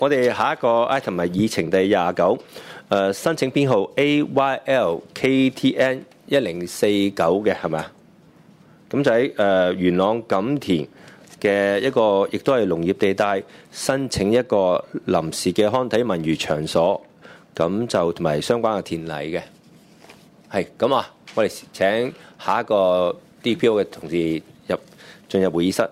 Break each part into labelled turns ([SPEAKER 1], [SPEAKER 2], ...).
[SPEAKER 1] 我哋下一個 item 係議程第29，申請編號 AYLKTN1049嘅係咪啊？咁就喺元朗錦田嘅一個，亦都係農業地帶，申請一個臨時嘅康體文娛場所，咁就同埋相關嘅田例嘅。係咁啊，我哋請下一個 DPO 嘅同事進入會議室。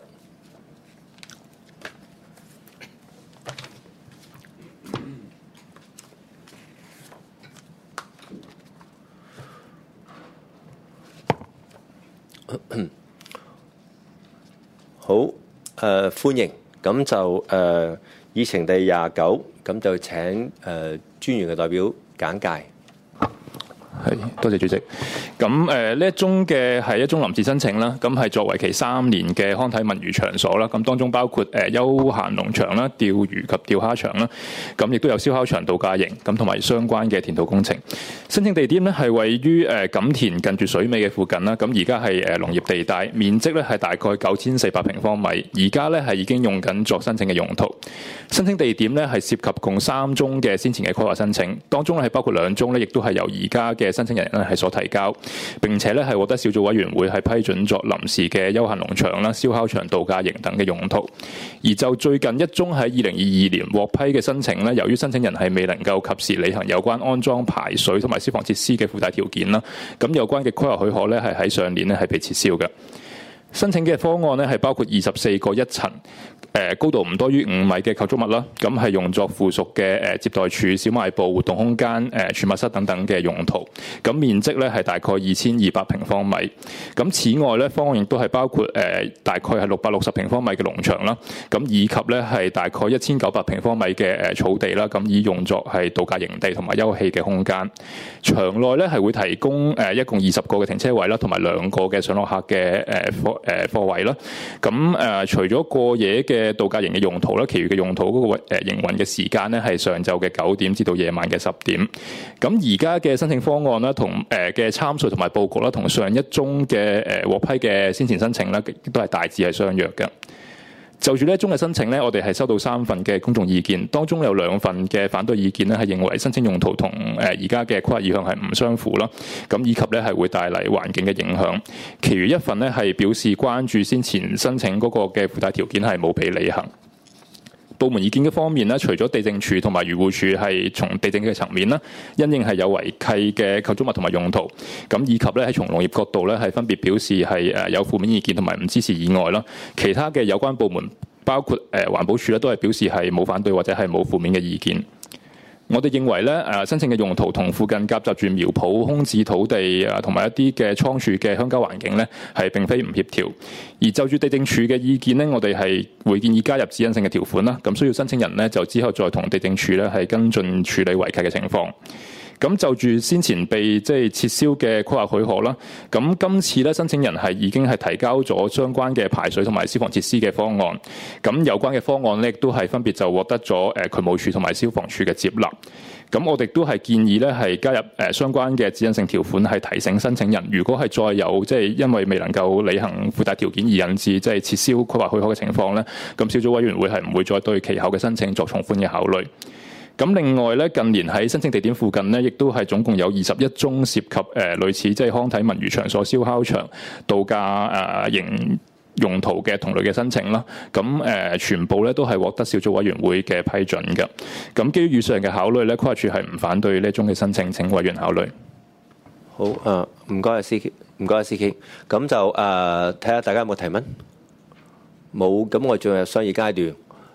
[SPEAKER 1] 好，歡迎，咁就議程第29，咁就請專員嘅代表簡介。
[SPEAKER 2] 係，多謝主席。咁呢一宗嘅係一宗臨時申請啦，咁係作為期3年嘅康體文娛場所啦。咁當中包括休閒農場啦、釣魚及釣蝦場啦，咁亦都有燒烤場、度假營，咁同埋相關嘅填土工程。申請地點呢係位於錦田近住水尾嘅附近啦。咁而家係農業地帶，面積呢係大概9400平方米。而家呢係已經用緊作申請嘅用途。申請地點呢係涉及共3宗嘅先前嘅規劃申請，當中呢係包括2宗呢，亦都係由而家嘅申請人咧係所提交，並且咧係獲得小組委員會係批准作臨時嘅休閒農場啦、燒烤場、度假營等嘅用途。而就最近一宗喺2022年獲批嘅申請咧，由於申請人係未能夠及時履行有關安裝排水同埋消防設施嘅附帶條件啦，咁有關嘅規劃許可咧係喺上年咧係被撤銷嘅。申請嘅方案咧係包括24個1層，高度唔多於5米嘅構築物啦，咁係用作附屬嘅接待處、小賣部、活動空間、儲物室等等嘅用途。咁面積咧係大概2200平方米。咁此外咧，方案亦都係包括大概係660平方米嘅農場啦，咁以及咧係大概1900平方米嘅草地啦，咁以用作係度假營地同埋休憩嘅空間。場內咧係會提供一共20個嘅停車位啦，同埋2個嘅上落客嘅貨位啦。咁除咗過夜嘅度假營嘅用途啦，其餘嘅用途嗰個營運嘅時間咧係上晝嘅9點至到夜晚嘅10點。咁而家嘅申請方案啦，同嘅參數同埋佈局啦，同上一宗嘅獲批嘅先前申請咧，都係大致係相若嘅。就住呢一宗嘅申請咧，我哋係收到3份嘅公眾意見，當中有2份嘅反對意見咧，係認為申請用途同而家嘅規劃意向係唔相符啦，咁以及咧係會帶嚟環境嘅影響。其餘1份咧係表示關注先前申請嗰個嘅附帶條件係冇被履行。部門意見嘅方面咧，除咗地政署同埋漁護署係從地政嘅層面啦，因應係有違契嘅構築物同埋用途，咁以及咧喺從農業角度咧係分別表示係有負面意見同埋唔支持以外啦，其他嘅有關部門包括環保署咧都係表示係冇反對或者係冇負面嘅意見。我哋認為咧，申請嘅用途同附近夾雜住苗圃、空置土地同埋一啲嘅倉儲嘅鄉郊環境咧，係並非唔協調。而就住地政署嘅意見咧，我哋係會建議加入指引性嘅條款啦。咁需要申請人咧，就之後再同地政署咧係跟進處理違契嘅情況。咁就住先前被撤銷嘅規劃許可啦，咁今次咧申請人係已經係提交咗相關嘅排水同埋消防設施嘅方案，咁有關嘅方案咧亦都係分別就獲得咗渠務署同埋消防處嘅接納。咁我哋都係建議咧係加入相關嘅指引性條款，係提醒申請人，如果係再有因為未能夠履行附帶條件而引致撤銷規劃許可嘅情況咧，咁小組委員會係唔會再對其後嘅申請作從寬嘅考慮。咁另外咧，近年喺申請地點附近咧，亦都係總共有21宗涉及類似康體文娛場所、燒烤場、度假營用途嘅同類嘅申請啦。咁全部咧都係獲得小組委員會嘅批准嘅。咁基於以上嘅考慮咧，規劃署係唔反對呢宗嘅申請，請委員考慮。
[SPEAKER 1] 好，唔該CK，唔該CK。咁就睇下大家有冇提問？冇，咁我進入商議階段。